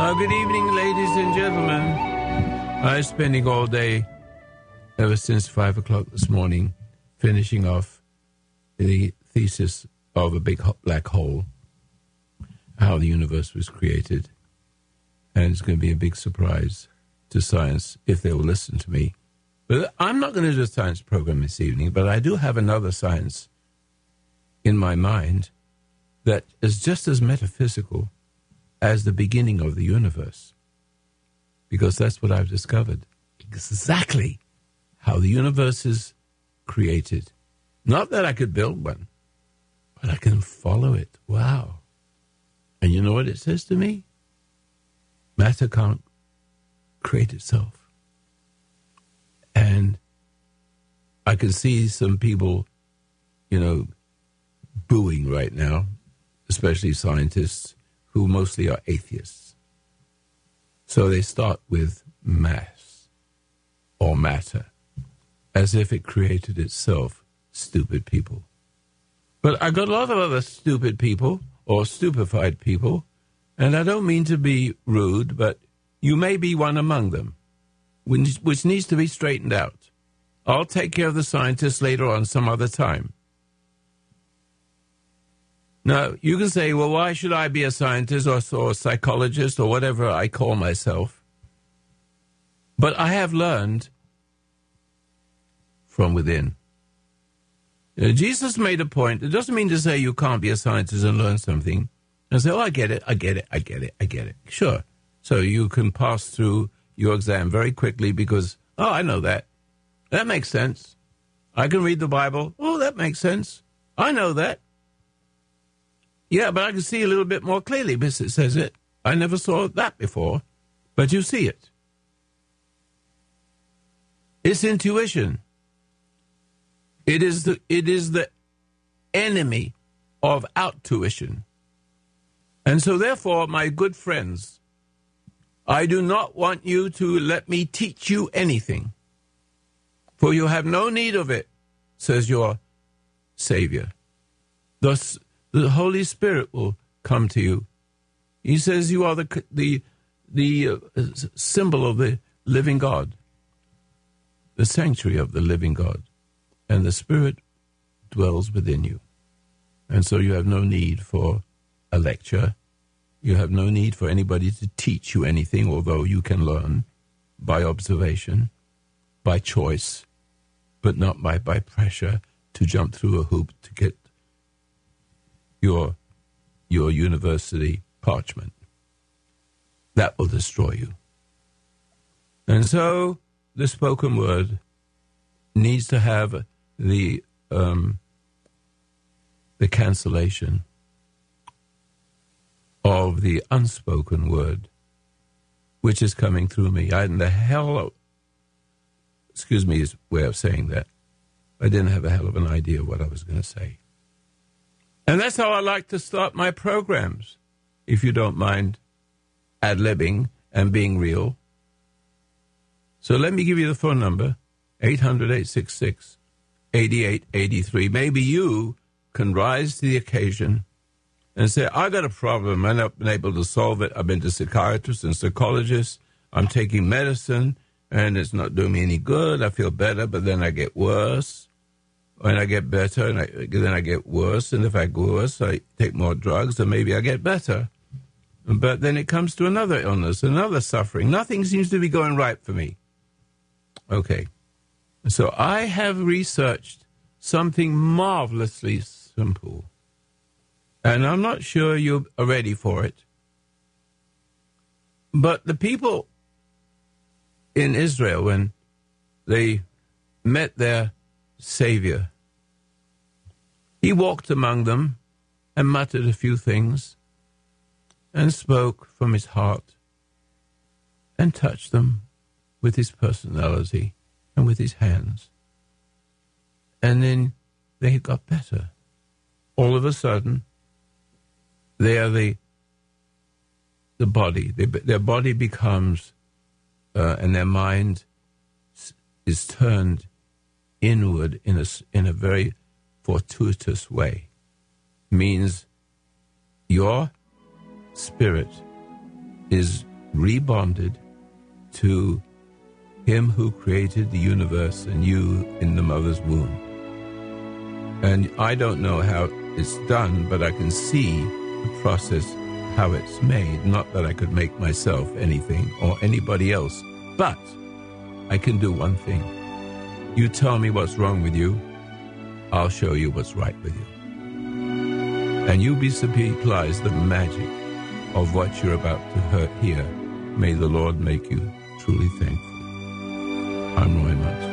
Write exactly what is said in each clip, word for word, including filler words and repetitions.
Uh, good evening, ladies and gentlemen. I'm spending all day, ever since five o'clock this morning, finishing off the thesis of a big black hole, how the universe was created. And it's going to be a big surprise to science if they will listen to me. But I'm not going to do a science program this evening, but I do have another science in my mind that is just as metaphysical as the beginning of the universe, because that's what I've discovered, exactly how the universe is created. Not that I could build one, but I can follow it. Wow. And you know what it says to me? Matter can't create itself. And I can see some people, you know, booing right now, especially scientists, who mostly are atheists. So they start with mass or matter, as if it created itself. Stupid people. But I got a lot of other stupid people or stupefied people, and I don't mean to be rude, but you may be one among them, which, which needs to be straightened out. I'll take care of the scientists later on some other time. Now, you can say, well, why should I be a scientist or, or a psychologist or whatever I call myself? But I have learned from within. You know, Jesus made a point. It doesn't mean to say you can't be a scientist and learn something. And say, oh, I get it, I get it, I get it, I get it. Sure. So you can pass through your exam very quickly because, oh, I know that. That makes sense. I can read the Bible. Oh, that makes sense. I know that. Yeah, but I can see a little bit more clearly because it says it. I never saw that before, but you see it. It's intuition. It is the it is the enemy of outtuition. And so therefore, my good friends, I do not want you to let me teach you anything, for you have no need of it, says your Savior. Thus, the Holy Spirit will come to you. He says you are the the the uh, symbol of the living God, the sanctuary of the living God, and the Spirit dwells within you. And so you have no need for a lecture. You have no need for anybody to teach you anything, although you can learn by observation, by choice, but not by, by pressure to jump through a hoop to get your your university parchment. That will destroy you. And so the spoken word needs to have the um, the cancellation of the unspoken word, which is coming through me. I didn't the hell of, excuse me, his way of saying that. I didn't have a hell of an idea what I was going to say. And that's how I like to start my programs, if you don't mind ad-libbing and being real. So let me give you the phone number, eight hundred, eight six six, eight eight eight three. Maybe you can rise to the occasion and say, I got a problem. I've not been able to solve it. I've been to psychiatrists and psychologists. I'm taking medicine, and it's not doing me any good. I feel better, but then I get worse. And I get better, and I, then I get worse. And if I get worse, I take more drugs, and maybe I get better. But then it comes to another illness, another suffering. Nothing seems to be going right for me. Okay. So I have researched something marvelously simple. And I'm not sure you are ready for it. But the people in Israel, when they met their Savior, he walked among them and muttered a few things and spoke from his heart and touched them with his personality and with his hands. And then they got better. All of a sudden, they are the the body. They, their body becomes, uh, and their mind is turned inward in a, in a very fortuitous way. Means your spirit is rebonded to Him who created the universe and you in the mother's womb. And I don't know how it's done, but I can see the process, how it's made. Not that I could make myself anything or anybody else, but I can do one thing. You tell me what's wrong with you, I'll show you what's right with you. And you'll be surprised the magic of what you're about to hear. May the Lord make you truly thankful. I'm Roy Masters.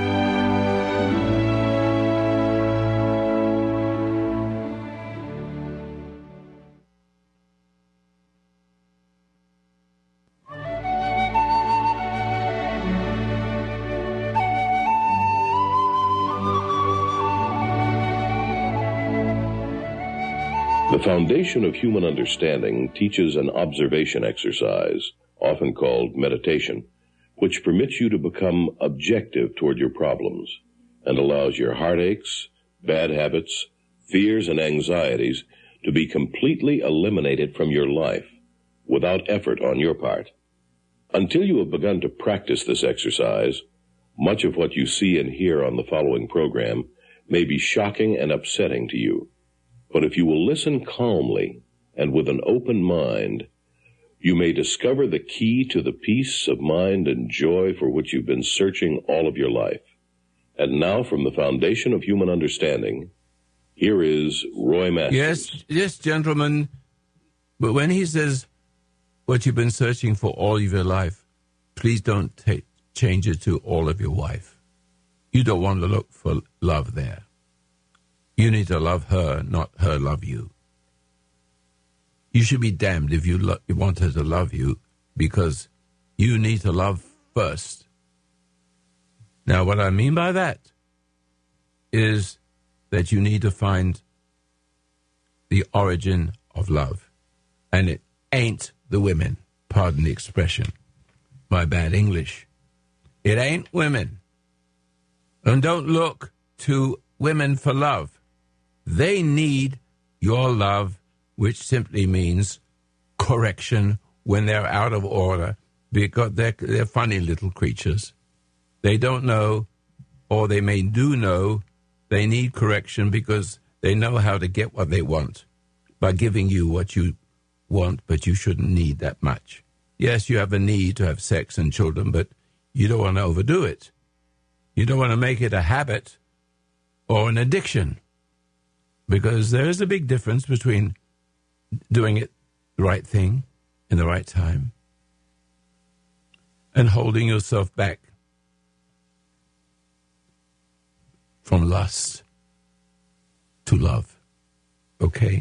The foundation of human understanding teaches an observation exercise, often called meditation, which permits you to become objective toward your problems and allows your heartaches, bad habits, fears, and anxieties to be completely eliminated from your life without effort on your part. Until you have begun to practice this exercise, much of what you see and hear on the following program may be shocking and upsetting to you. But if you will listen calmly and with an open mind, you may discover the key to the peace of mind and joy for which you've been searching all of your life. And now, from the foundation of human understanding, here is Roy Masters. Yes, yes, gentlemen. But when he says what you've been searching for all of your life, please don't take, change it to all of your wife. You don't want to look for love there. You need to love her, not her love you. You should be damned if you, lo- you want her to love you, because you need to love first. Now, what I mean by that is that you need to find the origin of love. And it ain't the women. Pardon the expression. My bad English. It ain't women. And don't look to women for love. They need your love, which simply means correction when they're out of order, because they're, they're funny little creatures. They don't know, or they may do know, they need correction because they know how to get what they want by giving you what you want, but you shouldn't need that much. Yes, you have a need to have sex and children, but you don't want to overdo it. You don't want to make it a habit or an addiction. Because there is a big difference between doing it the right thing in the right time and holding yourself back from lust to love. Okay?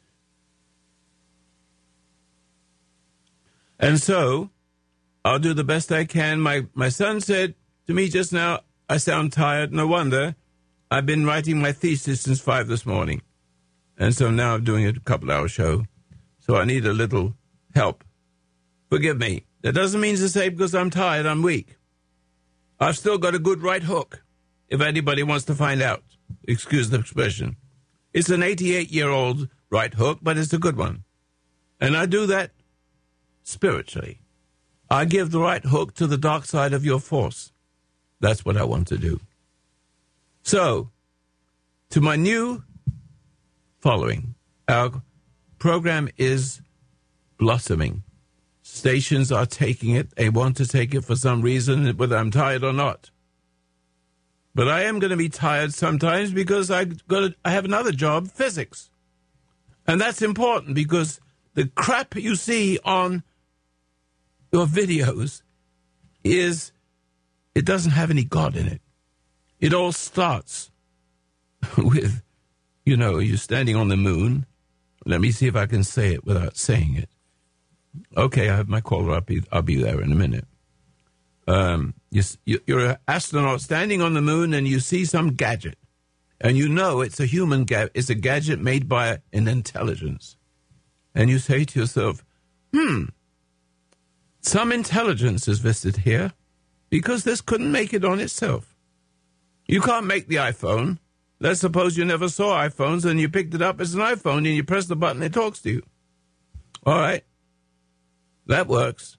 And so, I'll do the best I can. My, my son said to me just now, I sound tired. No wonder. I've been writing my thesis since five this morning. And so now I'm doing a couple-hour show. So I need a little help. Forgive me. That doesn't mean to say because I'm tired, I'm weak. I've still got a good right hook, if anybody wants to find out. Excuse the expression. It's an eighty-eight-year-old right hook, but it's a good one. And I do that spiritually. I give the right hook to the dark side of your force. That's what I want to do. So, to my new following, our program is blossoming. Stations are taking it. They want to take it for some reason, whether I'm tired or not. But I am going to be tired sometimes because I got to, I have another job, physics. And that's important because the crap you see on your videos is, it doesn't have any God in it. It all starts with, you know, you're standing on the moon. Let me see if I can say it without saying it. Okay, I have my caller. I'll be, I'll be there in a minute. Um, you, you're an astronaut standing on the moon and you see some gadget. And you know it's a human gadget. It's a gadget made by an intelligence. And you say to yourself, hmm, some intelligence is visited here because this couldn't make it on itself. You can't make the iPhone. Let's suppose you never saw iPhones and you picked it up as an iPhone and you press the button, it talks to you. All right. That works.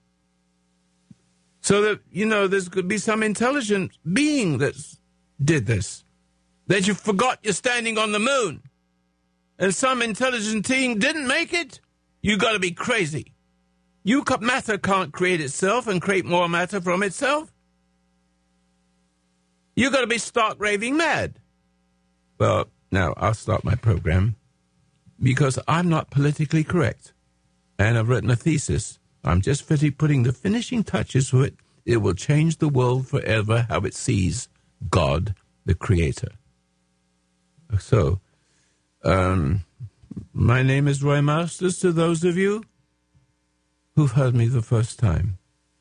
So that, you know, there's could be some intelligent being that did this. That you forgot you're standing on the moon. And some intelligent being didn't make it. You got to be crazy. You matter can't create itself and create more matter from itself. You got to be stark raving mad. Well, now I'll start my program because I'm not politically correct. And I've written a thesis. I'm just putting the finishing touches to it. It will change the world forever, how it sees God, the Creator. So, um, my name is Roy Masters, to those of you who've heard me the first time.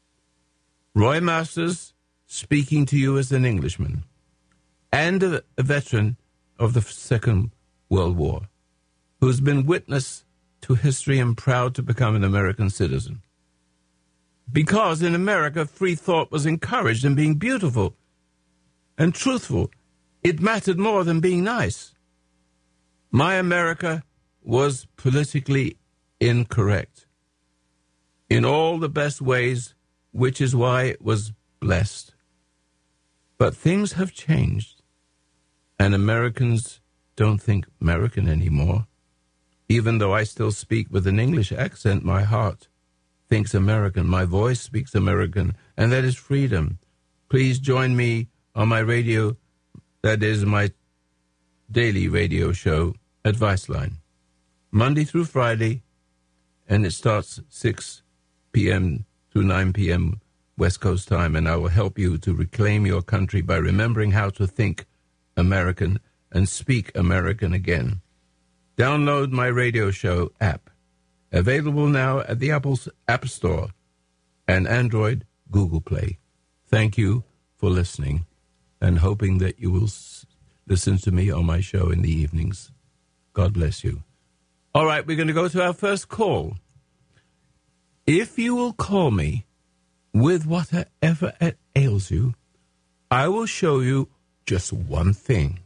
Roy Masters, speaking to you as an Englishman and a, a veteran of the Second World War, who's been witness to history and proud to become an American citizen. Because in America, free thought was encouraged and being beautiful and truthful. It mattered more than being nice. My America was politically incorrect in all the best ways, which is why it was blessed. But things have changed, and Americans don't think American anymore. Even though I still speak with an English accent, my heart thinks American. My voice speaks American, and that is freedom. Please join me on my radio, that is my daily radio show, Advice Line, Monday through Friday, and it starts six p.m. to nine p.m. West Coast time, and I will help you to reclaim your country by remembering how to think American and speak American again. Download my radio show app, available now at the Apple App Store and Android Google Play. Thank you for listening, and hoping that you will s- listen to me on my show in the evenings. God bless you. All right, we're going to go to our first call. If you will call me with whatever ails you, I will show you just one thing.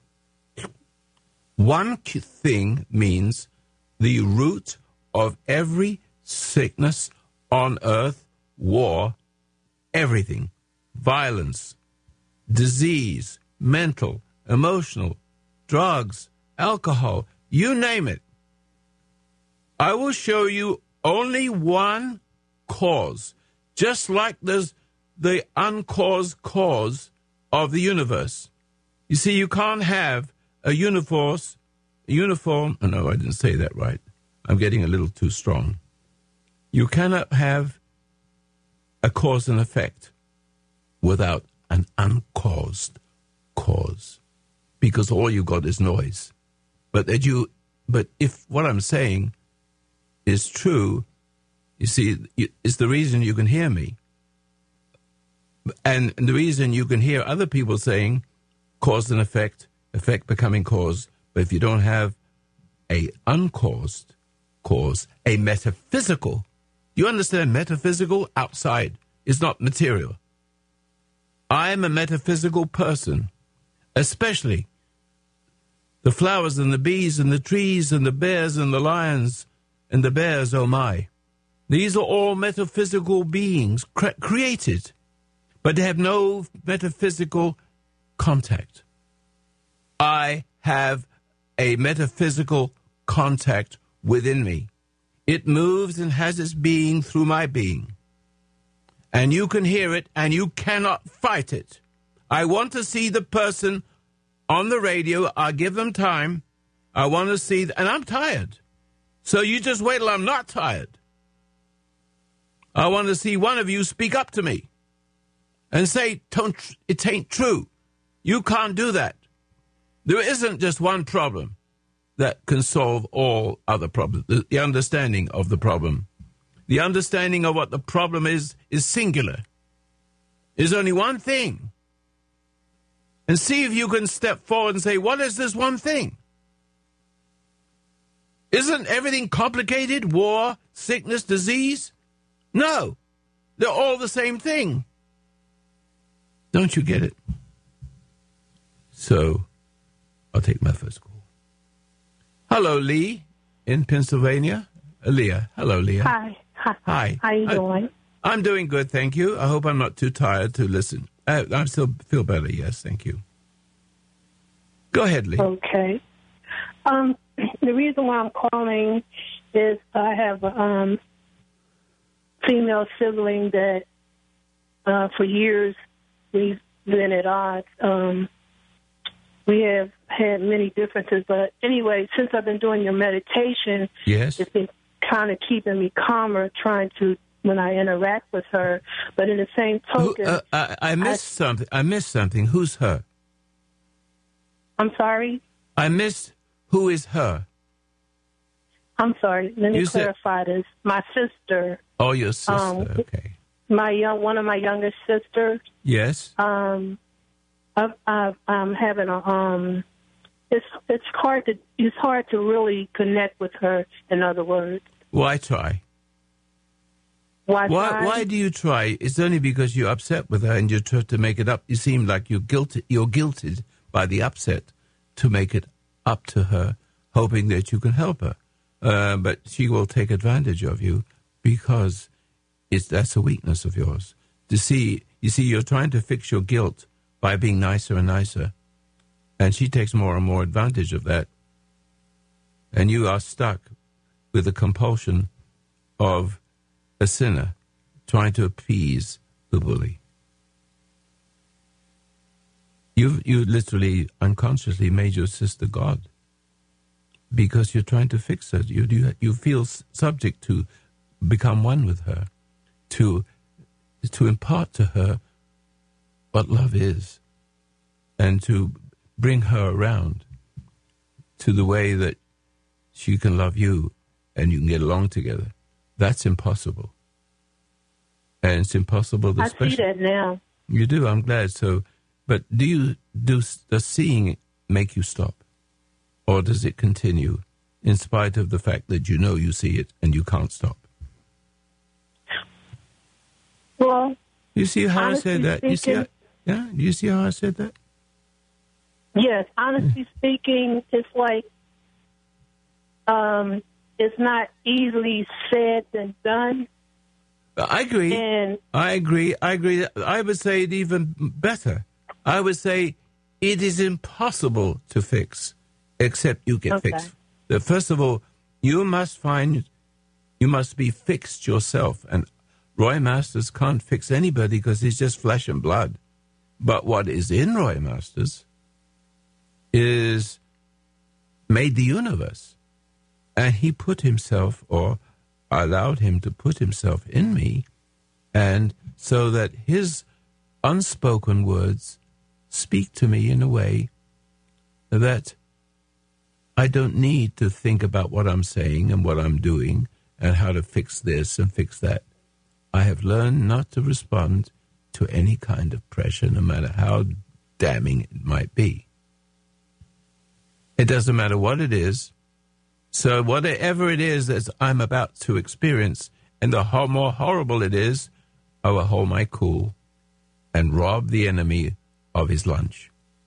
One thing means the root of every sickness on earth, war, everything, violence, disease, mental, emotional, drugs, alcohol, you name it. I will show you only one cause, just like there's the uncaused cause of the universe. You see, you can't have a uniform, uniform, oh no, I didn't say that right. I'm getting a little too strong. You cannot have a cause and effect without an uncaused cause, because all you got is noise. But that you, but if what I'm saying is true, you see, it's the reason you can hear me. And the reason you can hear other people saying cause and effect, effect becoming cause, but if you don't have a uncaused cause, a metaphysical, you understand metaphysical outside is not material. I am a metaphysical person, especially the flowers and the bees and the trees and the bears and the lions and the bears, oh my. These are all metaphysical beings cre- created, but they have no metaphysical contact. I have a metaphysical contact within me. It moves and has its being through my being. And you can hear it, and you cannot fight it. I want to see the person on the radio. I give them time. I want to see, th- and I'm tired. So you just wait till I'm not tired. I want to see one of you speak up to me and say, it ain't true. You can't do that. There isn't just one problem that can solve all other problems. The, the understanding of the problem. The understanding of what the problem is is singular. There's only one thing. And see if you can step forward and say, what is this one thing? Isn't everything complicated? War, sickness, disease? No. They're all the same thing. Don't you get it? So, I'll take my first call. Hello, Lee, in Pennsylvania. Uh, Leah. Hello, Leah. Hi. Hi. Hi. How you doing? I'm doing good, thank you. I hope I'm not too tired to listen. I, I still feel better, yes, thank you. Go ahead, Lee. Okay. Um, the reason why I'm calling is I have a um, female sibling that uh, for years we've been at odds. Um, we have had many differences, but anyway, since I've been doing your meditation, yes, it's been kind of keeping me calmer, trying to when I interact with her. But in the same token, Who, uh, I, I missed I, something. I missed something. Who's her? I'm sorry. I missed. Who is her? I'm sorry. Let me You clarify said, this. My sister. Oh, your sister. Um, okay. My young, one of my youngest sisters. Yes. Um, I've, I've, I'm having a um. It's it's hard to it's hard to really connect with her. In other words. Why try? Why? Why? try? Why do you try? It's only because you're upset with her and you try to make it up. You seem like you're guilty. You're guilted by the upset to make it up to her, hoping that you can help her. Uh, but she will take advantage of you because it's that's a weakness of yours. To see, you see, you're trying to fix your guilt by being nicer and nicer, and she takes more and more advantage of that. And you are stuck with the compulsion of a sinner trying to appease the bully. You you literally unconsciously made your sister God because you're trying to fix her. You you you feel subject to become one with her, to to impart to her what love is, and to bring her around to the way that she can love you and you can get along together. That's impossible. And it's impossible. I see that now. You do, I'm glad. So, but do you, do, does seeing make you stop? Or does it continue in spite of the fact that you know you see it and you can't stop? Well, you see how I said that? Speaking, you see how, yeah, you see how I said that? Yes, honestly speaking, it's like um, it's not easily said than done. I agree. And I agree. I agree. I would say it even better. I would say it is impossible to fix except you get okay. fixed. First of all, you must find, you must be fixed yourself. And Roy Masters can't fix anybody because he's just flesh and blood. But what is in Roy Masters is made the universe. And he put himself, or allowed him to put himself in me, and so that his unspoken words speak to me in a way that I don't need to think about what I'm saying and what I'm doing and how to fix this and fix that. I have learned not to respond to any kind of pressure, no matter how damning it might be. It doesn't matter what it is. So whatever it is that I'm about to experience, and the ho- more horrible it is, I will hold my cool and rob the enemy of his lunch.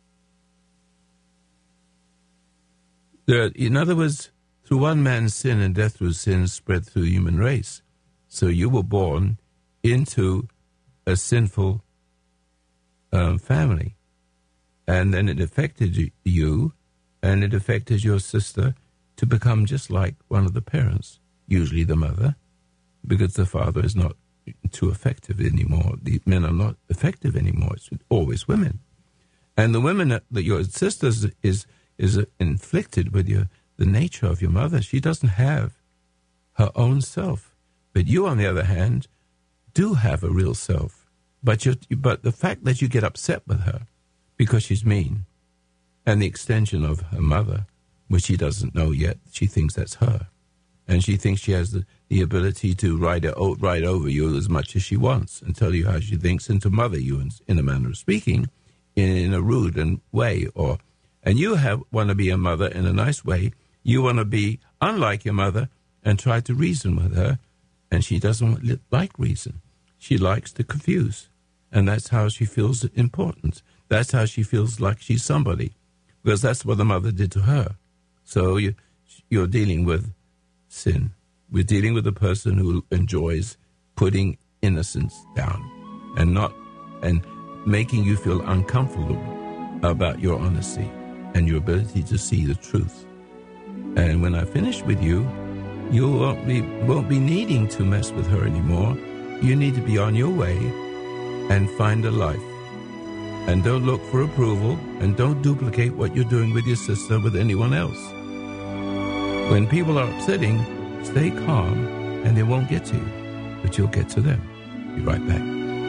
There, in other words, through one man's sin and death through sin spread through the human race. So you were born into a sinful um, family. And then it affected you, and it affected your sister, to become just like one of the parents, usually the mother, because the father is not too effective anymore. The men are not effective anymore. It's always women. And the women that, that your sister is is inflicted with your the nature of your mother. She doesn't have her own self. But you, on the other hand, do have a real self. But you but the fact that you get upset with her because she's mean, and the extension of her mother, which she doesn't know yet, she thinks that's her. And she thinks she has the, the ability to ride, it, ride over you as much as she wants and tell you how she thinks and to mother you in, in a manner of speaking, in, in a rude and way. Or, and you have want to be a mother in a nice way. You want to be unlike your mother and try to reason with her. And she doesn't like reason. She likes to confuse. And that's how she feels important. That's how she feels like she's somebody. Because that's what the mother did to her. So you, you're dealing with sin. We're dealing with a person who enjoys putting innocence down and not and making you feel uncomfortable about your honesty and your ability to see the truth. And when I finish with you, you won't be, won't be needing to mess with her anymore. You need to be on your way and find a life. And don't look for approval, and don't duplicate what you're doing with your sister with anyone else. When people are upsetting, stay calm, and they won't get to you, but you'll get to them. Be right back.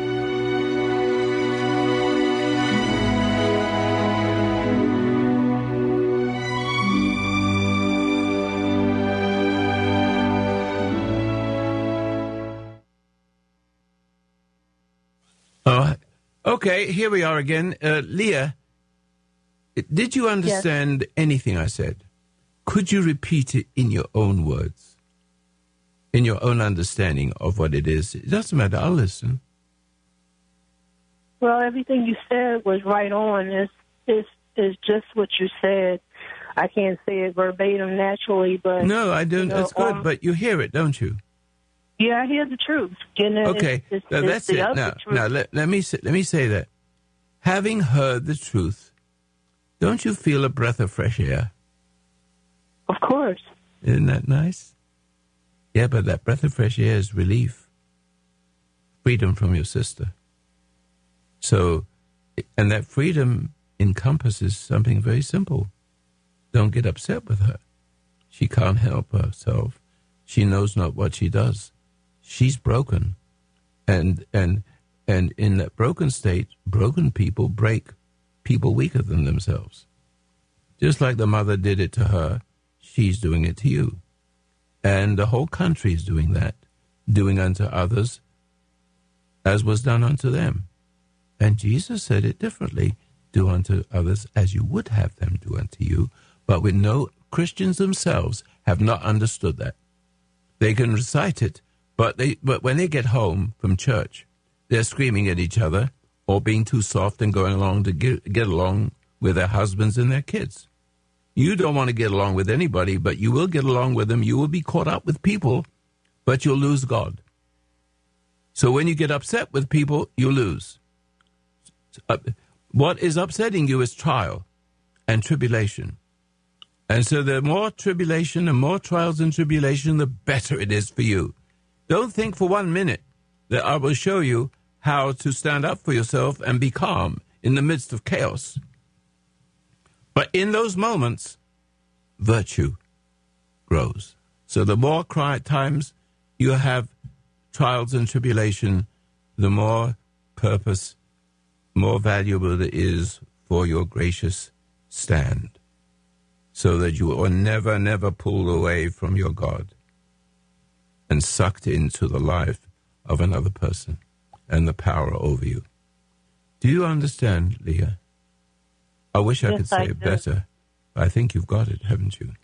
Okay, here we are again. Uh, Leah, did you understand yes. anything I said? Could you repeat it in your own words? In your own understanding of what it is? It doesn't matter. I'll listen. Well, everything you said was right on. It's, it's, it's just what you said. I can't say it verbatim naturally, but... No, I don't. You know, that's good, um, but you hear it, don't you? Yeah, I hear the truth. You know, okay, it's, it's, now it's that's it. Now, now let, let me say, let me say that. Having heard the truth, don't you feel a breath of fresh air? Of course. Isn't that nice? Yeah, but that breath of fresh air is relief, freedom from your sister. So, and that freedom encompasses something very simple. Don't get upset with her. She can't help herself. She knows not what she does. She's broken, and and and in that broken state, broken people break people weaker than themselves. Just like the mother did it to her, she's doing it to you. And the whole country is doing that, doing unto others as was done unto them. And Jesus said it differently, do unto others as you would have them do unto you. But we know Christians themselves have not understood that. They can recite it, but they but when they get home from church, they're screaming at each other or being too soft and going along to get, get along with their husbands and their kids. You don't want to get along with anybody, but you will get along with them. You will be caught up with people, but you'll lose God. So when you get upset with people, you lose. What is upsetting you is trial and tribulation. And so the more tribulation and more trials and tribulation, the better it is for you. Don't think for one minute that I will show you how to stand up for yourself and be calm in the midst of chaos. But in those moments, virtue grows. So the more cry times you have trials and tribulation, the more purpose, more valuable it is for your gracious stand. So that you are never, never pulled away from your God and sucked into the life of another person and the power over you. Do you understand, Leah? I wish I yes, could say I it do. better. I think you've got it, haven't you?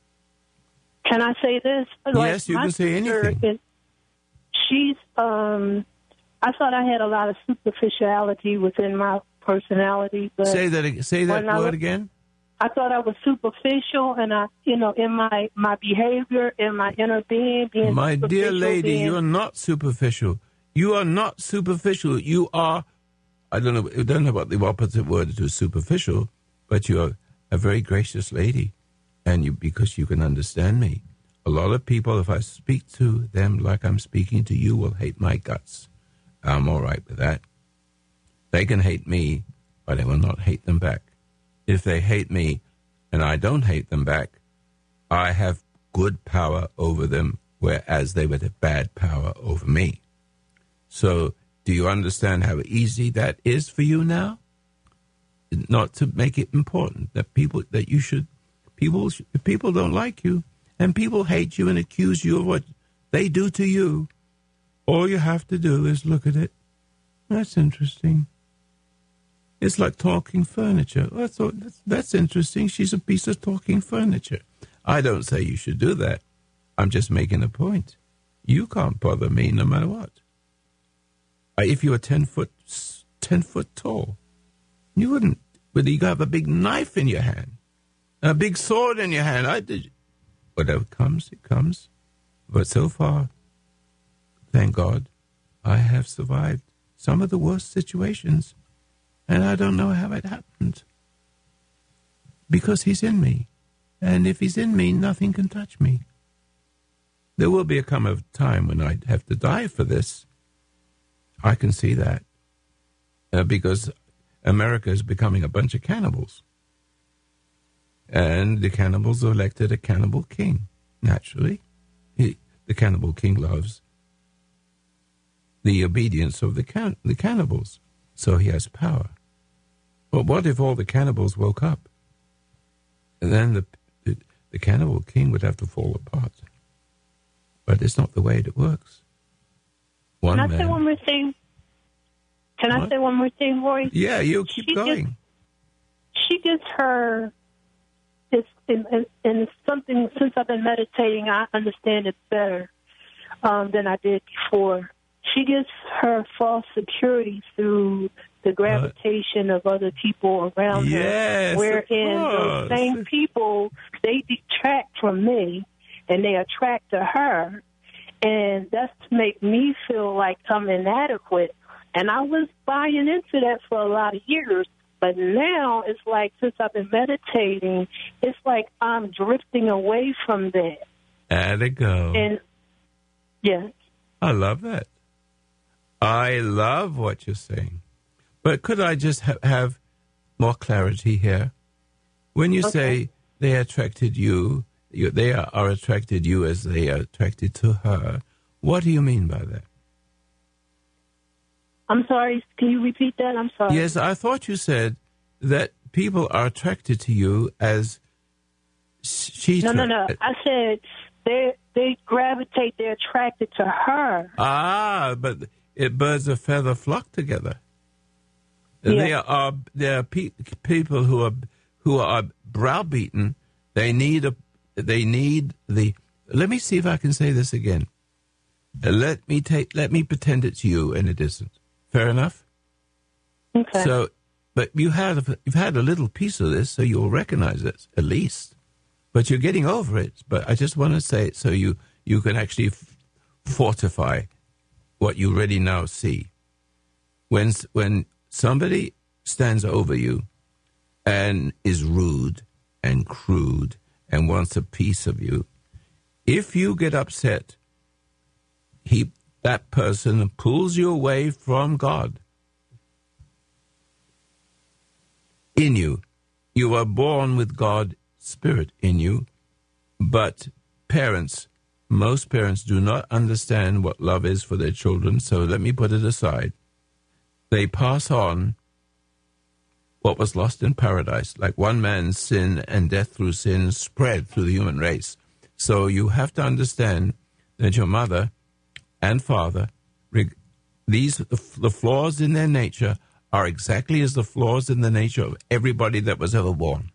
Can I say this? Like, yes, you can say anything. Is, she's, um, I thought I had a lot of superficiality within my personality. But say that, say that word I, again. I thought I was superficial, and I, you know, in my, my behavior, in my inner being, being My dear lady, being, you are not superficial. You are not superficial. You are, I don't know, I don't know what the opposite word to superficial, but you are a very gracious lady, and you because you can understand me. A lot of people, if I speak to them like I'm speaking to you, will hate my guts. I'm all right with that. They can hate me, but I will not hate them back. If they hate me and I don't hate them back, I have good power over them, whereas they would have bad power over me. So do you understand how easy that is for you now? Not to make it important that people that you should people if people don't like you and people hate you and accuse you of what they do to you, all you have to do is look at it. That's interesting. It's like talking furniture. Oh, I thought that's, that's interesting. She's a piece of talking furniture. I don't say you should do that. I'm just making a point. You can't bother me no matter what. If you were ten foot, ten foot tall, you wouldn't. But you have a big knife in your hand, a big sword in your hand. I did. Whatever comes, it comes. But so far, thank God, I have survived some of the worst situations, and I don't know how it happened. Because he's in me. And if he's in me, nothing can touch me. There will be a come of time when I have to die for this. I can see that. Uh, because America is becoming a bunch of cannibals. And the cannibals elected a cannibal king, naturally. He, the cannibal king loves the obedience of the can- the cannibals, so he has power. But what if all the cannibals woke up? And then the, the, the cannibal king would have to fall apart. But it's not the way it works. One Can I man, say one more thing? Can I What? say one more thing, Roy? Yeah, you keep She going. She gets her, it's, and, and, and it's something, since I've been meditating, I understand it better um, than I did before. She gets her false security through the gravitation of other people around Yes, her, of wherein course. those same people, they detract from me, and they attract to her, and that's to make me feel like I'm inadequate. And I was buying into that for a lot of years, but now it's like, since I've been meditating, it's like I'm drifting away from that. There it go. And, yeah. I love that. I love what you're saying. But could I just ha- have more clarity here? When you Okay. say they attracted you, you, they are, are attracted you as they are attracted to her, what do you mean by that? I'm sorry, can you repeat that? I'm sorry. Yes, I thought you said that people are attracted to you as she... No, no, tra- no. I said they they gravitate, they're attracted to her. Ah, but it, birds of feather flock together. Yeah. There are there are pe- people who are who are browbeaten. They need a they need the. Let me see if I can say this again. Uh, Let me take. Let me pretend it's you, and it isn't. Fair enough. Okay. So, but you have you've had a little piece of this, so you'll recognize it at least. But you're getting over it. But I just want to say it so you you can actually f- fortify what you already now see. When when somebody stands over you and is rude and crude and wants a piece of you, if you get upset, he that person pulls you away from God. In you, you are born with God's Spirit in you, but parents, most parents do not understand what love is for their children, so let me put it aside. They pass on what was lost in paradise, like one man's sin and death through sin spread through the human race. So you have to understand that your mother and father, these the flaws in their nature are exactly as the flaws in the nature of everybody that was ever born.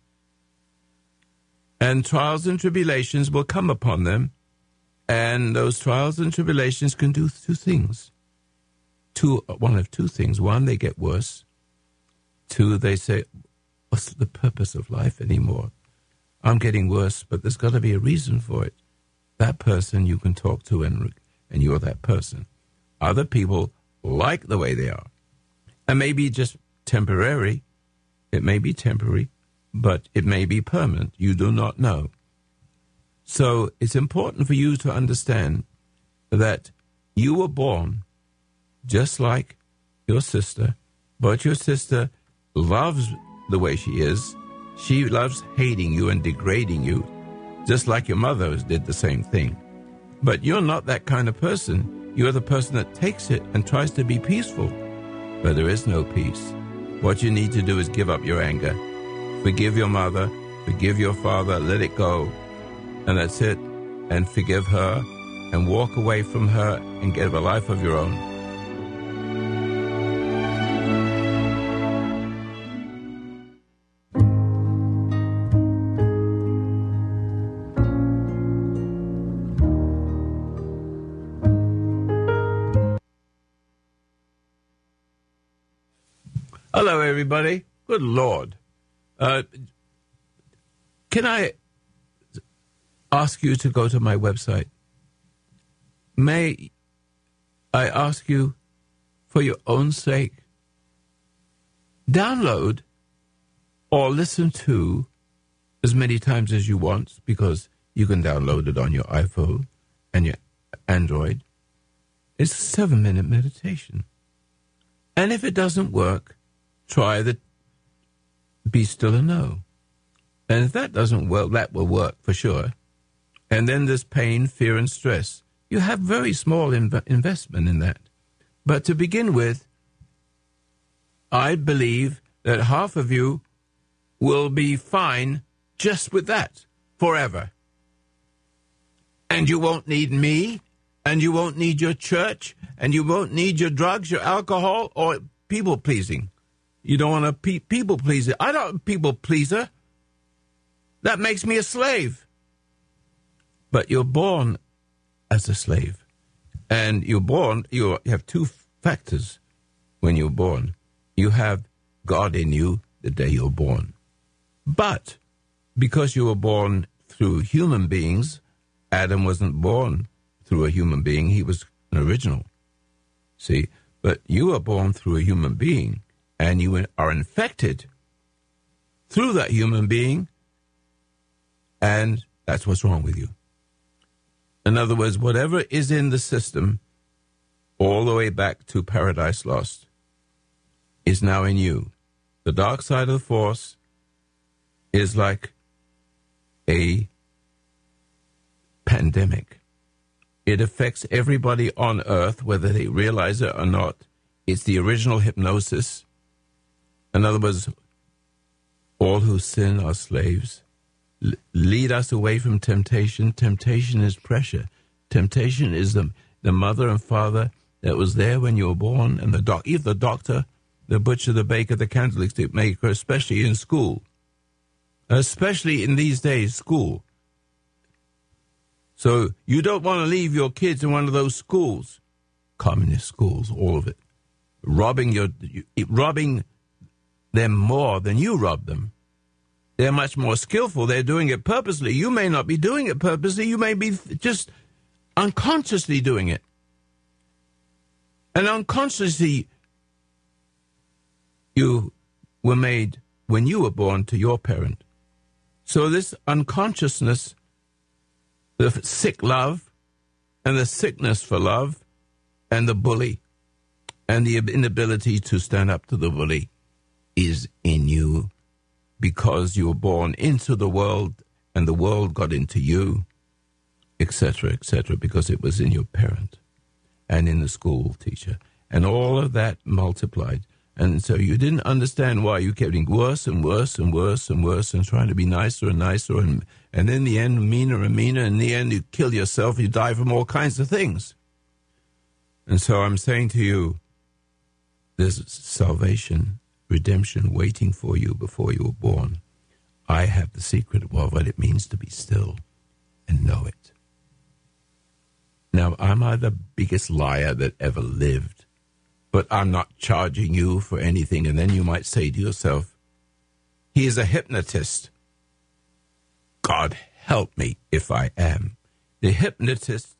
And trials and tribulations will come upon them, and those trials and tribulations can do two things. Two, one of two things. One, they get worse. Two, they say, what's the purpose of life anymore? I'm getting worse, but there's got to be a reason for it. That person you can talk to, and and you're that person. Other people like the way they are. And maybe just temporary. It may be temporary, but it may be permanent. You do not know. So it's important for you to understand that you were born just like your sister, but your sister loves the way she is. She loves hating you and degrading you, just like your mother did the same thing. But you're not that kind of person. You're the person that takes it and tries to be peaceful. But there is no peace. What you need to do is give up your anger. Forgive your mother, forgive your father, let it go. And that's it. And forgive her and walk away from her and get a life of your own. Hello, everybody. Good Lord. Uh, can I ask you to go to my website? May I ask you, for your own sake, download or listen to as many times as you want, because you can download it on your iPhone and your Android. It's a seven-minute meditation. And if it doesn't work, try the Be Still and Know. And if that doesn't work, that will work for sure. And then there's pain, fear, and stress. You have very small inv- investment in that. But to begin with, I believe that half of you will be fine just with that forever. And you won't need me, and you won't need your church, and you won't need your drugs, your alcohol, or people-pleasing. You don't want to pe- people-pleaser. I don't people-pleaser. That makes me a slave. But you're born as a slave. And you're born, you have two factors when you're born. You have God in you the day you're born. But because you were born through human beings, Adam wasn't born through a human being. He was an original. See? But you were born through a human being, and you are infected through that human being, and that's what's wrong with you. In other words, whatever is in the system, all the way back to Paradise Lost, is now in you. The dark side of the Force is like a pandemic. It affects everybody on Earth, whether they realize it or not. It's the original hypnosis. In other words, all who sin are slaves. L- lead us away from temptation. Temptation is pressure. Temptation is the, the mother and father that was there when you were born, and the doc, even the doctor, the butcher, the baker, the candlestick maker, especially in school. Especially in these days, school. So you don't want to leave your kids in one of those schools, communist schools, all of it, robbing your, robbing them more than you rob them. They're much more skillful. They're doing it purposely. You may not be doing it purposely. You may be just unconsciously doing it. And unconsciously, you were made when you were born to your parent. So this unconsciousness, the sick love, and the sickness for love, and the bully, and the inability to stand up to the bully is in you because you were born into the world and the world got into you, et cetera, et cetera, because it was in your parent and in the school teacher. And all of that multiplied. And so you didn't understand why you kept getting worse and worse and worse and worse and trying to be nicer and nicer and, and in the end meaner and meaner. And in the end you kill yourself, you die from all kinds of things. And so I'm saying to you, there's salvation, redemption waiting for you before you were born. I have the secret of what it means to be still and know it. Now, am I the biggest liar that ever lived? But I'm not charging you for anything. And then you might say to yourself, he is a hypnotist. God help me if I am. The hypnotist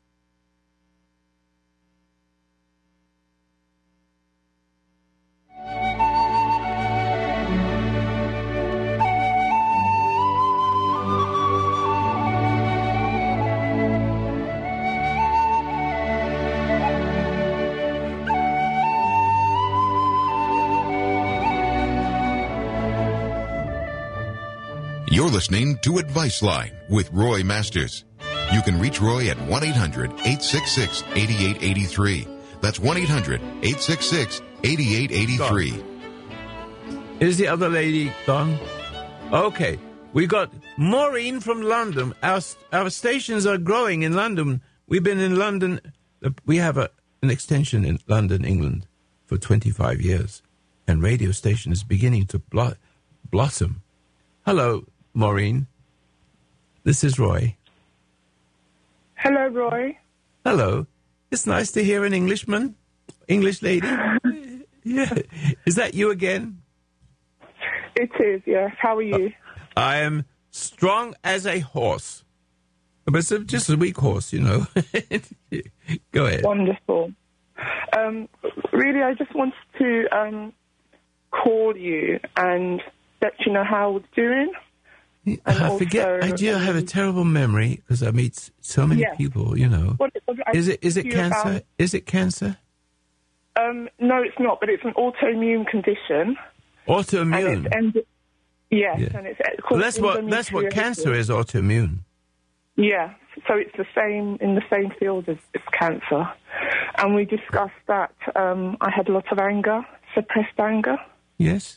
You're listening to Advice Line with Roy Masters. You can reach Roy at one eight hundred eight six six eight eight eight three. That's one eight hundred eight six six eight eight eight three. Is the other lady gone? Okay. We got Maureen from London. Our our stations are growing in London. We've been in London. We have a, an extension in London, England, for twenty-five years. And radio station is beginning to blo- blossom. Hello, Maureen. This is Roy. Hello, Roy. Hello. It's nice to hear an Englishman. English lady. Yeah. Is that you again? It is, yes. How are you? I am strong as a horse. But it's just a weak horse, you know. Go ahead. Wonderful. Um, really, I just wanted to um, call you and let you know how I was doing. And I also, forget. I do have a um, terrible memory because I meet s- so many Yeah. people. You know, What, what I is it is it you cancer? about- Is it cancer? Um, no, it's not, but it's an autoimmune condition. Autoimmune. And it's end- yes, Yeah. and it's uh, Well, called that's what that's what cancer endometriosis. is. Autoimmune. Yeah, so it's the same in the same field as, as cancer. And we discussed that um, I had a lot of anger, suppressed anger. Yes.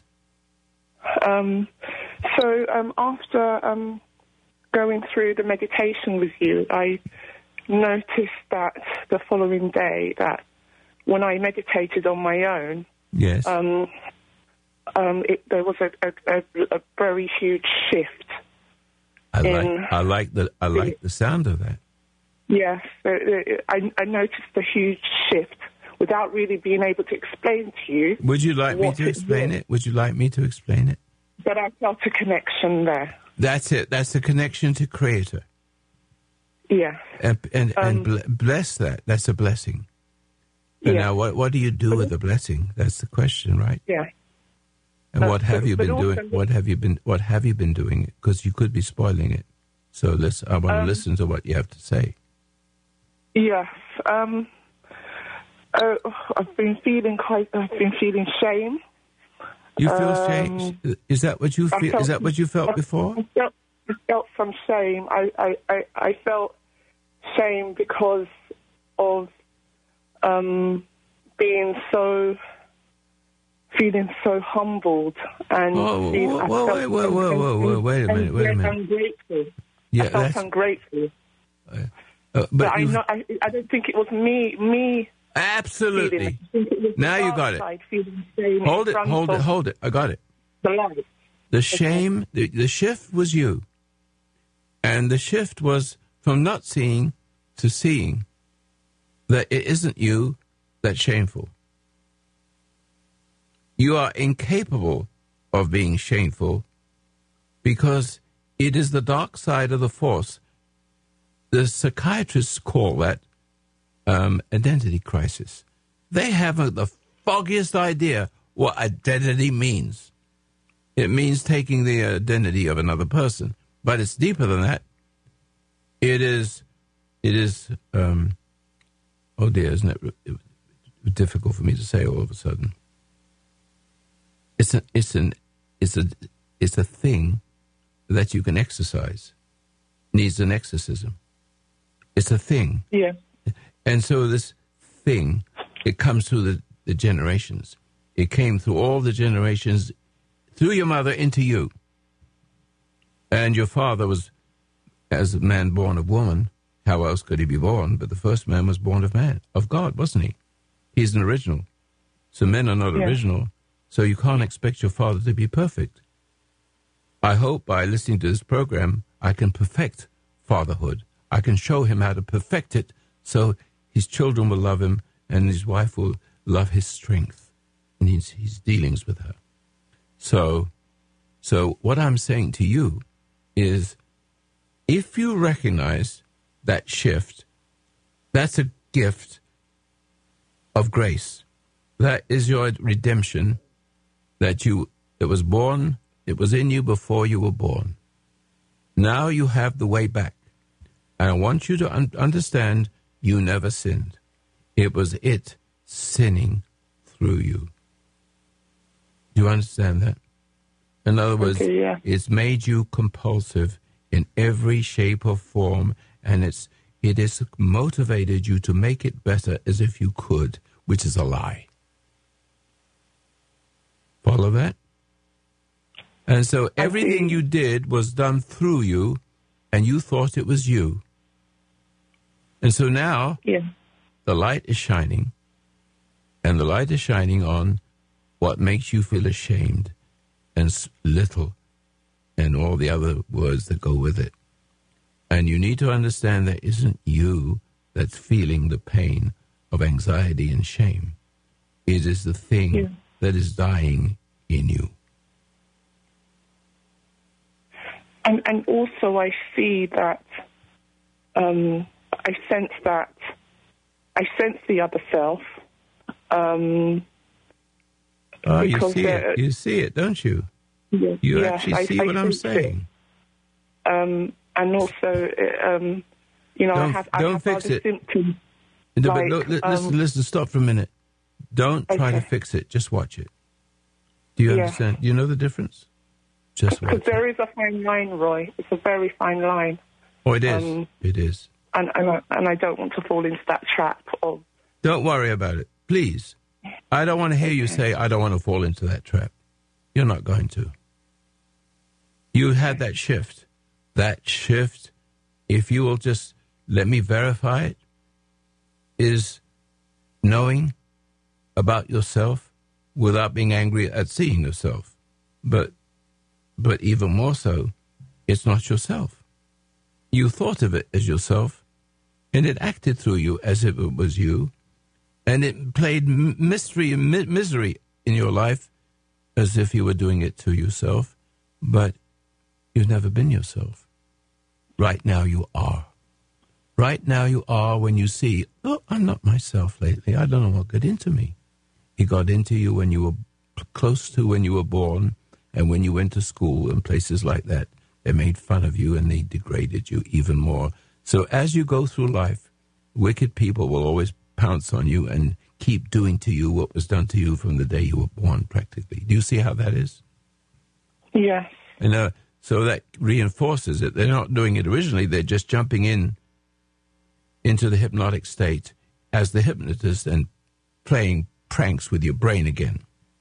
Um, so um, after um, going through the meditation with you, I noticed that the following day that when I meditated on my own, Yes. um, um, it, there was a, a, a, a very huge shift. I like in I like the I like the sound of that. Yes, uh, I, I noticed a huge shift without really being able to explain to you. Would you like me what to it explain was. it? Would you like me to explain it? But I felt a connection there. That's it. That's the connection to Creator. Yes. And and, and Um, bl- bless that. That's a blessing. And Yeah. now, what what do you do with the blessing? That's the question, right? Yeah. And Uh, what have but- you but been also- doing? What have you been? What have you been doing? Because you could be spoiling it. So let's. I want to Um, listen to what you have to say. Yes. Um, uh, I've been feeling quite. I've been feeling shame. You feel um, shame? Is that what you I feel? felt- Is that what you felt before? I felt, I felt some shame. I, I, I, I felt shame because of um, being so, feeling so humbled and Whoa, being, whoa, I whoa, felt wait, whoa, whoa, un- whoa, whoa, wait a minute, wait a un- minute. Ungrateful. Yeah, I felt that's. ungrateful. Uh, But, but I, you've- know, I, I don't think it was me. Me Absolutely. feeling. I think it was Now the you got it. outside feeling shame Hold in it, front hold it, of hold it. I got it. the light. The shame, the, the shift was you. And the shift was from not seeing to seeing that it isn't you that's shameful. You are incapable of being shameful because it is the dark side of the force. The psychiatrists call that um, identity crisis. They haven't the foggiest idea what identity means. It means taking the identity of another person, but it's deeper than that. It is, it is. Um, oh dear, isn't it difficult for me to say all of a sudden? It's an, it's an, it's a, it's a thing that you can exercise. Needs an exorcism. It's a thing, Yeah. and so this thing, it comes through the, the generations. It came through all the generations, through your mother into you. And your father was, as a man born of woman, how else could he be born? But the first man was born of man, of God, wasn't he? He's an original. So men are not Yeah. original, so you can't expect your father to be perfect. I hope by listening to this program, I can perfect fatherhood. I can show him how to perfect it so his children will love him and his wife will love his strength and his, his dealings with her. So, so what I'm saying to you is, if you recognize that shift, that's a gift of grace. That is your redemption that you, it was born, it was in you before you were born. Now you have the way back. And I want you to un- understand you never sinned. It was it sinning through you. Do you understand that? In other words, Okay, yeah. it's made you compulsive in every shape or form, and it's it has motivated you to make it better as if you could, which is a lie. Follow that? And so everything see. you did was done through you, and you thought it was you. And so now Yeah. the light is shining, and the light is shining on what makes you feel ashamed and s- little and all the other words that go with it. And you need to understand that it isn't you that's feeling the pain of anxiety and shame. It is the thing Yeah. that is dying in you. And and also I see that um, I sense that I sense the other self, Um, Oh, you because, see uh, it. You see it, don't you? Yeah, You yeah, actually I- see I what I'm think so. saying. Um, and also, uh, um, you know, I Don't- have, I don't have fix other it. symptoms. No, Like, but look, li- um, listen, listen, stop for a minute. Don't try to Okay. fix it. Just watch it. Do you Yeah. understand? Do you know the difference? Just Because watch there it. is a fine line, Roy. It's a very fine line. Oh, it is. um, It is. And, and, I, and I don't want to fall into that trap of, Don't worry about it. Please. I don't want to hear you say, I don't want to fall into that trap. You're not going to. You had that shift. That shift, if you will just let me verify it, is knowing about yourself without being angry at seeing yourself. But, but even more so, it's not yourself. You thought of it as yourself, and it acted through you as if it was you. And it played m- mystery and mi- misery in your life as if you were doing it to yourself. But you've never been yourself. Right now you are. Right now you are when you see, oh, I'm not myself lately. I don't know what got into me. It got into you when you were p- close to when you were born and when you went to school and places like that. They made fun of you and they degraded you even more. So as you go through life, wicked people will always pounce on you and keep doing to you what was done to you from the day you were born, practically. Do you see how that is? yes. And uh, so that reinforces it. They're not doing it originally. They're just jumping in into the hypnotic state as the hypnotist and playing pranks with your brain again.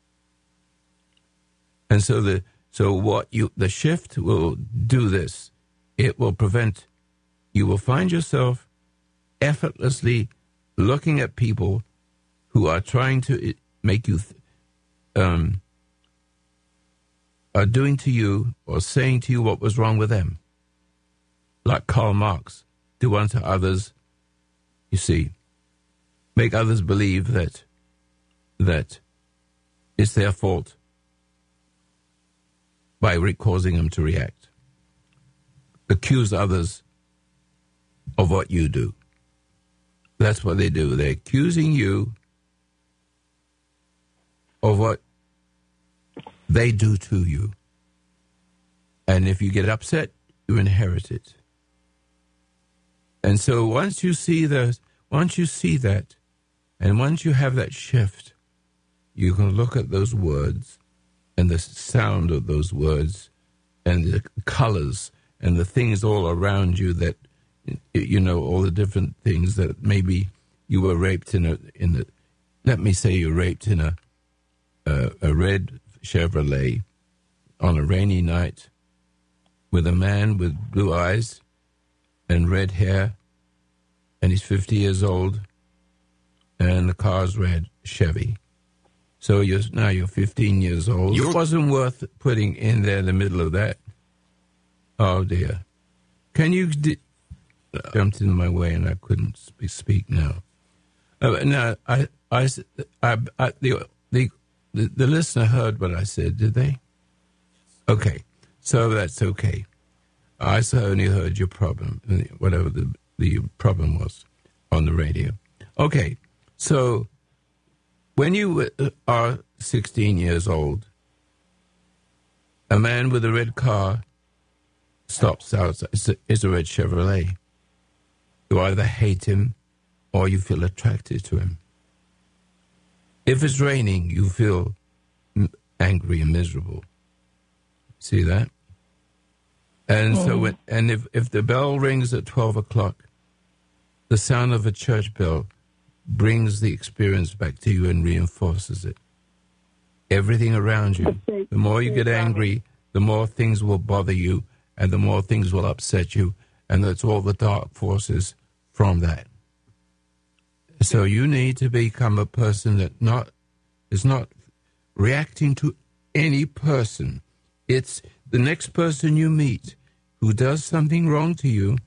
And so the so what you the shift will do this. It will prevent. You will find yourself effortlessly looking at people who are trying to make you, th- um, are doing to you or saying to you what was wrong with them. Like Karl Marx, do unto others, you see, make others believe that, that it's their fault by re- causing them to react. Accuse others of what you do. That's what they do. They're accusing you of what they do to you. And if you get upset, you inherit it. And so once you see the, once you see that, and once you have that shift, you can look at those words and the sound of those words and the colors and the things all around you that, you know, all the different things that maybe you were raped in a, in a, let me say you were raped in a, a, a red Chevrolet on a rainy night with a man with blue eyes and red hair, and he's fifty years old, and the car's red, Chevy. So you're now you're fifteen years old. You're- It wasn't worth putting in there in the middle of that. Oh dear. Can you di- jumped in my way and I couldn't sp- speak now. Uh, now I, I, I, I the, the the the listener heard what I said, did they? Okay, so that's okay. I only heard your problem, whatever the the problem was, on the radio. Okay, so when you are sixteen years old, a man with a red car stops outside. It's a, it's a red Chevrolet. You either hate him or you feel attracted to him. If it's raining, you feel m- angry and miserable. See that? And so, when, and if, if the bell rings at twelve o'clock, the sound of a church bell brings the experience back to you and reinforces it. Everything around you, the more you get angry, the more things will bother you, and the more things will upset you, and that's all the dark forces from that. So you need to become a person that not is not reacting to any person. It's the next person you meet who does something wrong to you.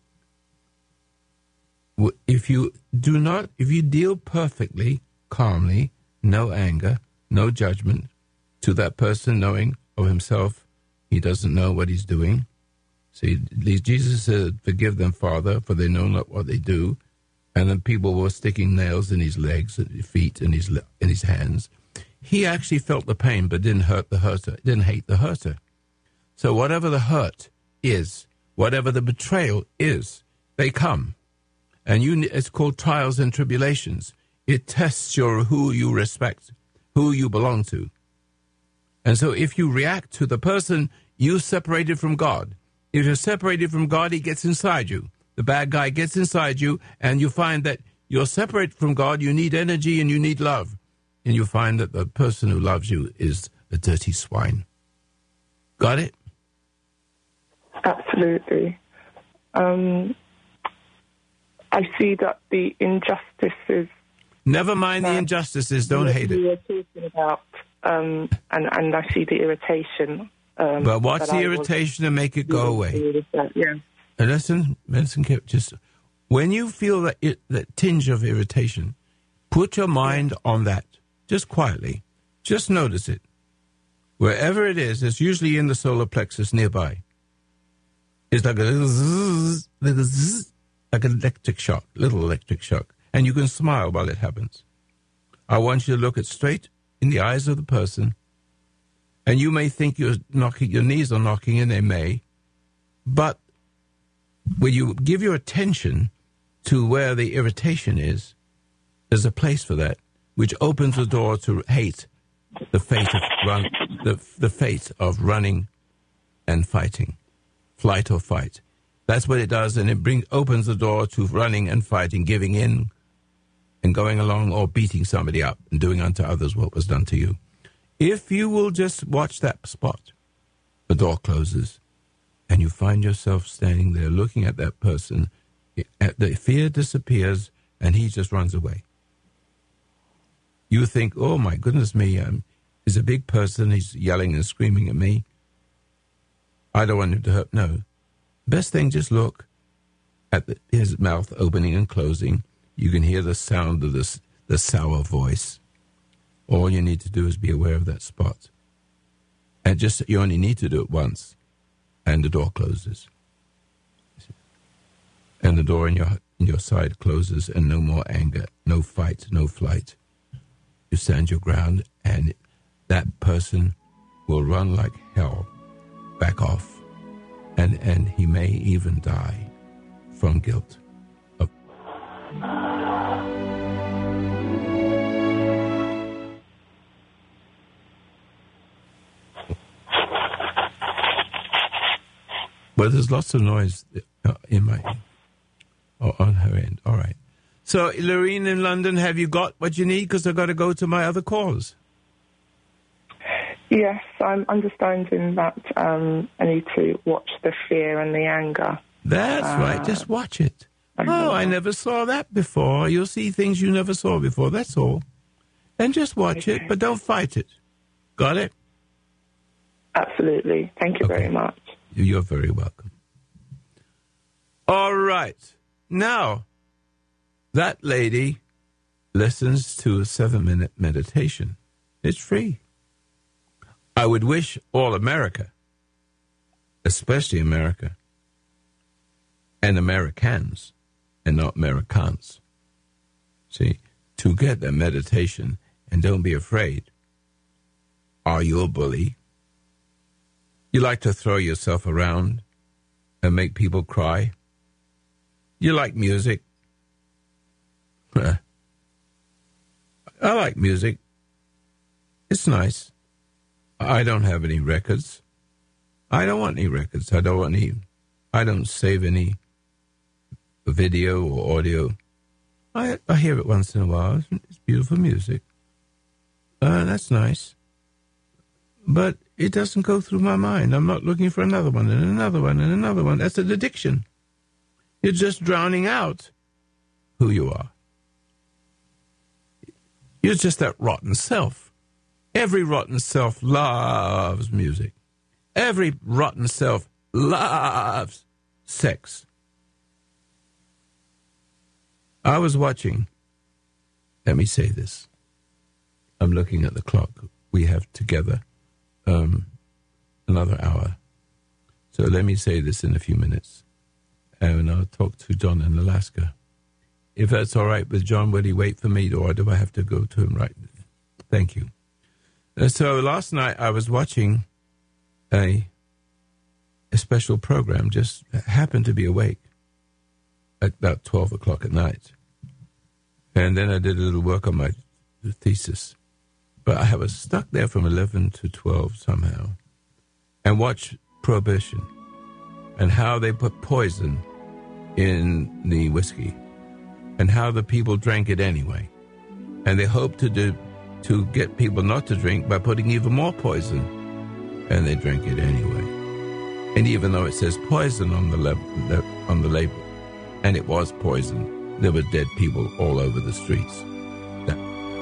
If you do not, if you deal perfectly, calmly, no anger, no judgment to that person, knowing of himself, he doesn't know what he's doing. See, Jesus said, forgive them, Father, for they know not what they do. and then people were sticking nails in his legs and his feet and his in his hands. He actually felt the pain, but didn't hurt the hurter, didn't hate the hurter. So whatever the hurt is, whatever the betrayal is, they come. And you, it's called trials and tribulations. It tests your who you respect, who you belong to. And so if you react to the person, you separated from God. If you're separated from God, he gets inside you. The bad guy gets inside you, and you find that you're separate from God. You need energy and you need love. And you find that the person who loves you is a dirty swine. Got it? Absolutely. Um, I see that the injustices... Never mind the injustices. Don't hate it. You were talking about, um, and, and I see the irritation. Um, but watch the I irritation and make it go away. That, yeah. And listen, listen, just when you feel that, it, that tinge of irritation, put your mind on that. Just quietly. Just notice it. Wherever it is, it's usually in the solar plexus nearby. It's like a little zzz, little zzz, like an electric shock, little electric shock. And you can smile while it happens. I want you to look it straight in the eyes of the person. And you may think you're knocking, your knees are knocking, and they may. But when you give your attention to where the irritation is, there's a place for that, which opens the door to hate the fate of run, the the fate of running and fighting, flight or fight. That's what it does, and it brings opens the door to running and fighting, giving in, and going along or beating somebody up and doing unto others what was done to you. If you will just watch that spot, the door closes, and you find yourself standing there looking at that person. The fear disappears, and he just runs away. You think, oh, my goodness me, um, he's a big person. He's yelling and screaming at me. I don't want him to hurt. No. Best thing, just look at the, his mouth opening and closing. You can hear the sound of this, the sour voice. All you need to do is be aware of that spot. And just, you only need to do it once, and the door closes. And the door in your, in your side closes, and no more anger, no fight, no flight. You stand your ground, and that person will run like hell, back off, and, and he may even die from guilt. Of But there's lots of noise in my oh, on her end. All right. So, Lorene in London, have you got what you need? Because I've got to go to my other calls. Yes, I'm understanding that um, I need to watch the fear and the anger. That's uh, right. Just watch it. Oh, I never saw that before. You'll see things you never saw before. That's all. And just watch okay. it, but don't fight it. Got it? Absolutely. Thank you okay. very much. You're very welcome. All right. Now, that lady listens to a seven-minute meditation. It's free. I would wish all America, especially America, and Americans, and not Americans, see, to get that meditation, and don't be afraid. Are you a bully? You like to throw yourself around and make people cry? You like music? I like music. It's nice. I don't have any records. I don't want any records. I don't want any. I don't save any video or audio. I I hear it once in a while. It's beautiful music. Uh, that's nice. But it doesn't go through my mind. I'm not looking for another one and another one and another one. That's an addiction. You're just drowning out who you are. You're just that rotten self. Every rotten self loves music. Every rotten self loves sex. I was watching, let me say this. I'm looking at the clock. We have together um, another hour. So let me say this in a few minutes. And I'll talk to John in Alaska. if that's all right with John, will he wait for me, or do I have to go to him right? Thank you. Uh, so last night I was watching a a special program, just happened to be awake at about twelve o'clock at night. And then I did a little work on my thesis. But I was stuck there from eleven to twelve somehow and watched Prohibition and how they put poison in the whiskey and how the people drank it anyway. And they hoped to do, to get people not to drink by putting even more poison. And they drank it anyway. And even though it says poison on the, le- on the label, and it was poison, there were dead people all over the streets. That-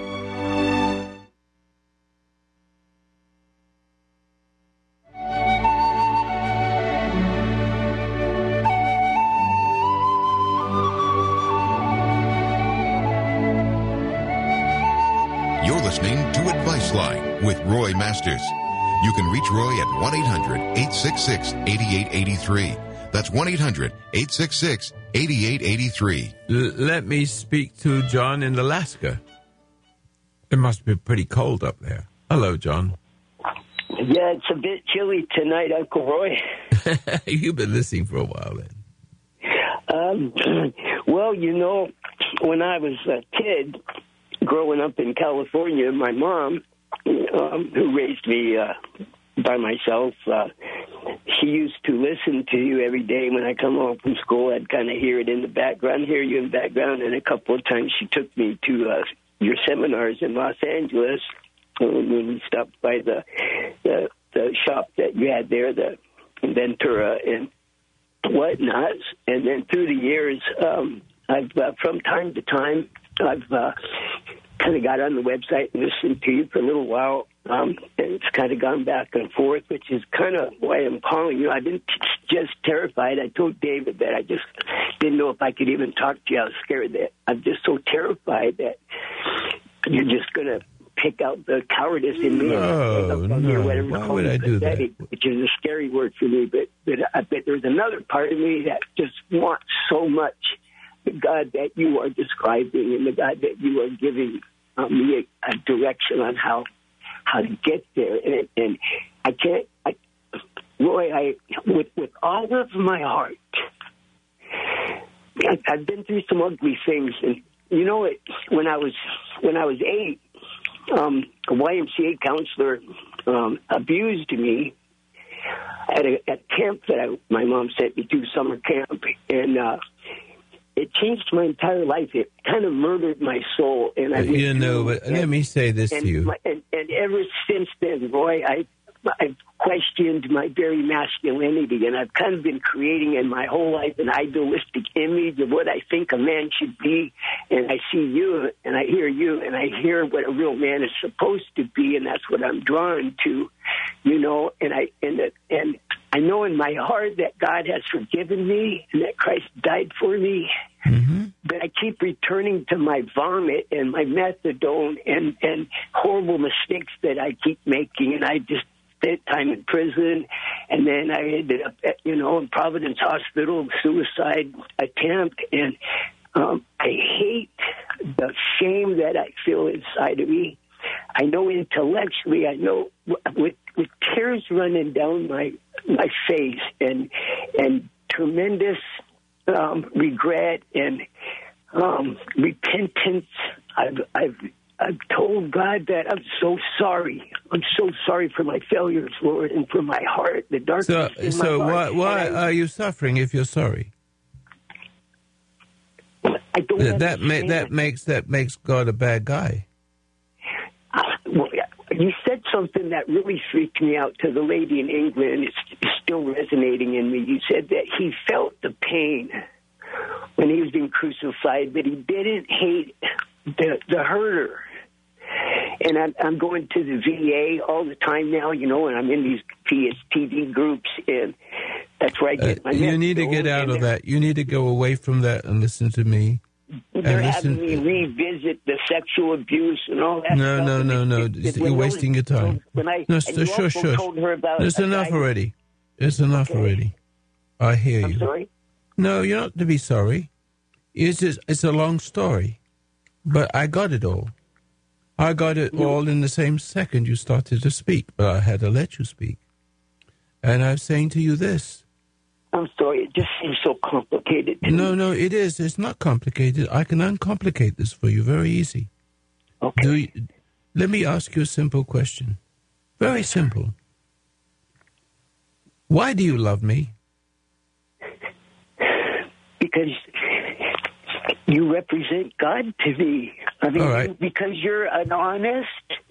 You're listening to Advice Line with Roy Masters. You can reach Roy at one eight hundred eight six six eight eight eight three. That's one eight hundred eight six six eight eight eight three. L- let me speak to John in Alaska. It must be pretty cold up there. Hello, John. Yeah, it's a bit chilly tonight, Uncle Roy. You've been listening for a while then. Um, well, you know, when I was a kid growing up in California, my mom, um, who raised me uh, by myself, uh, she used to listen to you every day when I come home from school. I'd kind of hear it in the background, hear you in the background, and a couple of times she took me to uh, your seminars in Los Angeles when we stopped by the, the the shop that you had there, the Ventura and whatnot. And then through the years, um, I've uh, from time to time, I've uh, kind of got on the website and listened to you for a little while, um, and it's kind of gone back and forth, which is kind of why I'm calling you. I've been t- just terrified. I told David that I just didn't know if I could even talk to you. I was scared that I'm just so terrified that you're just going to pick out the cowardice in me. No, and no. whatever Why would I do that? Which is a scary word for me, but, but I bet there's another part of me that just wants so much the God that you are describing and the God that you are giving um, me a, a direction on how how to get there. And, and I can't, I, Roy, I with with all of my heart, I, I've been through some ugly things, and you know, it, when I was when I was eight, um, a Y M C A counselor um, abused me at a at camp that I, my mom sent me to, summer camp, and uh, it changed my entire life. It kind of murdered my soul. And I You know, but and, let me say this and to you. My, and, and ever since then, Roy, I, I've questioned my very masculinity, and I've kind of been creating in my whole life an idealistic image of what I think a man should be. And I see you, and I hear you, and I hear what a real man is supposed to be, and that's what I'm drawn to, you know. And I and and I know in my heart that God has forgiven me and that Christ died for me. Mm-hmm. But I keep returning to my vomit and my methadone and, and horrible mistakes that I keep making. And I just spent time in prison. And then I ended up, at, you know, in Providence Hospital, suicide attempt. And um, I hate the shame that I feel inside of me. I know intellectually, I know with, with tears running down my my face and and tremendous um, regret and um, repentance. I've I've I've told God that I'm so sorry. I'm so sorry for my failures, Lord, and for my heart, the darkness So, in so my heart. why, why I, are you suffering if you're sorry? I don't That that, ma- understand. that makes that makes God a bad guy. Uh, well, you said something that really freaked me out to the lady in England. It's, it's still resonating in me. You said that he felt the pain when he was being crucified, but he didn't hate the, the herder. And I'm, I'm going to the V A all the time now, you know, and I'm in these P S T V groups, and that's where I get my Uh, you need to methadone, get out and of that. You need to go away from that and listen to me. They're And having listen- me revisit the sexual abuse and all that No, stuff. no, and no, it- no. it- it- You're when wasting your time. When I, No, and shush, you shush, also shush. told her about It's a enough guy- already. It's enough Okay. already. I hear I'm you. sorry? No, you're not to be sorry. it's just, it's a long story, but I got it all. I got it all in the same second you started to speak, but I had to let you speak. And I'm saying to you this. I'm sorry, it just seems so complicated. To no, me. no, it is. It's not complicated. I can uncomplicate this for you very easy. Okay. Do you, let me ask you a simple question. Very simple. Why do you love me? Because you represent God to me. I mean, All right. because you're an honest,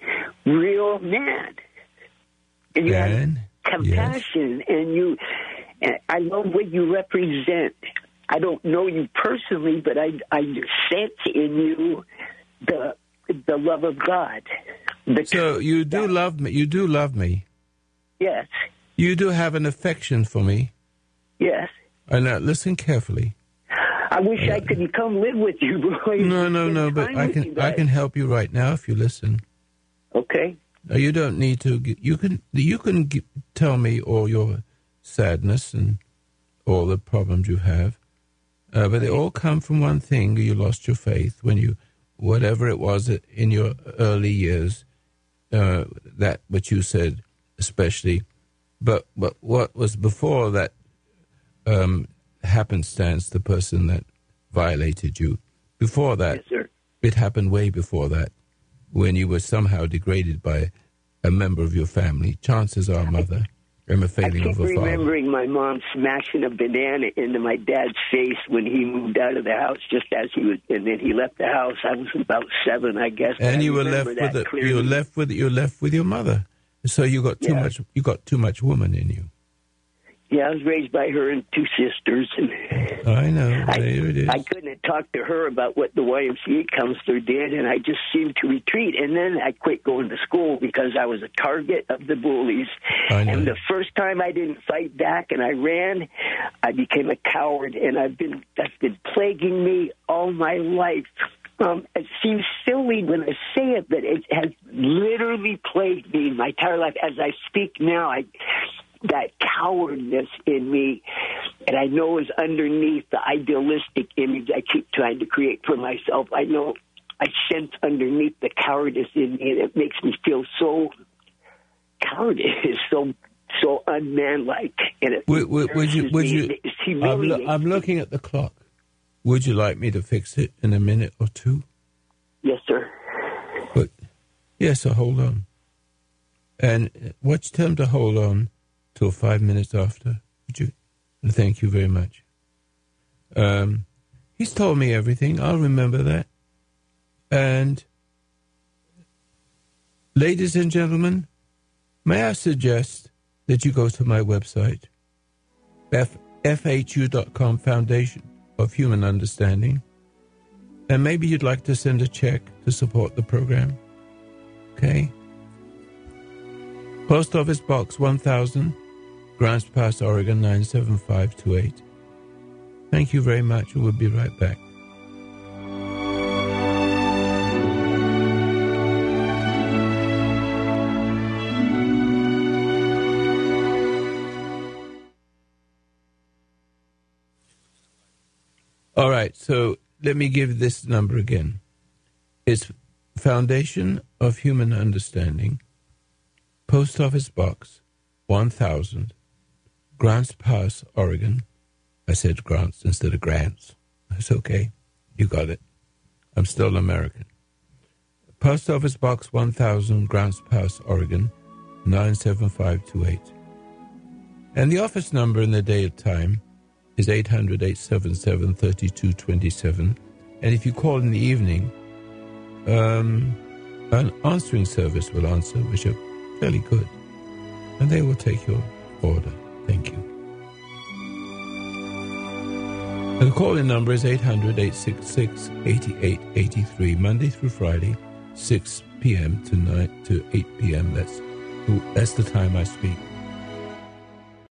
real man. And you Man, have compassion, yes. and you. And I love what you represent. I don't know you personally, but I I sense in you the the love of God. The so you do God. love me. You do love me. Yes. You do have an affection for me. Yes. And now listen carefully. I wish uh, I could come live with you, boy. No, no, no. But I can I can help you right now if you listen. Okay. No, you don't need to. You can you can tell me all your sadness and all the problems you have, uh, but they all come from one thing: you lost your faith when you, whatever it was in your early years, uh, that which you said, especially. But but what was before that um, happenstance, the person that violated you, before that, yes, sir. It happened way before that, when you were somehow degraded by a member of your family. Chances are, mother, and a failing of a father. I keep remembering my mom smashing a banana into my dad's face when he moved out of the house, just as he was, and then he left the house. I was about seven, I guess. And I you were left with the, you were left with you were left with your mother. So you got too yeah. much. You got too much woman in you. Yeah, I was raised by her and two sisters, and I know. I, there it is. I couldn't talk to her about what the Y M C A counselor did, and I just seemed to retreat. And then I quit going to school because I was a target of the bullies. I know. And the first time I didn't fight back and I ran, I became a coward, and I've been that's been plaguing me all my life. Um, it seems silly when I say it, but it has literally plagued me my entire life. As I speak now, I, that cowardness in me, and I know is underneath the idealistic image I keep trying to create for myself. I know I sense underneath the cowardice in me, and it makes me feel so cowardice, so so unmanlike. And it would, would, would you? Would you? I'm, lo- I'm me. looking at the clock. Would you like me to fix it in a minute or two? Yes, sir. But yes, so hold on. And what's time to hold on till five minutes after? Would you? And thank you very much. Um, he's told me everything. I'll remember that. And ladies and gentlemen, may I suggest that you go to my website, F H U dot com Foundation of Human Understanding, and maybe you'd like to send a check to support the program. Okay? Post Office Box one thousand, Grants Pass, Oregon nine seven five two eight. Thank you very much. We'll be right back. All right, so let me give this number again. It's Foundation of Human Understanding, Post Office Box one thousand, Grants Pass, Oregon. I said grants instead of grants. That's okay. You got it. I'm still American. Post Office Box one thousand, Grants Pass, Oregon, nine seven five two eight. And the office number in the day of time is eight hundred, eight seven seven, three two two seven. And if you call in the evening, um, an answering service will answer, which are fairly good. And they will take your order. Thank you. And the call-in number is eight hundred, eight six six, eight eight eight three, Monday through Friday, six p.m. to nine to eight p.m. That's, that's the time I speak.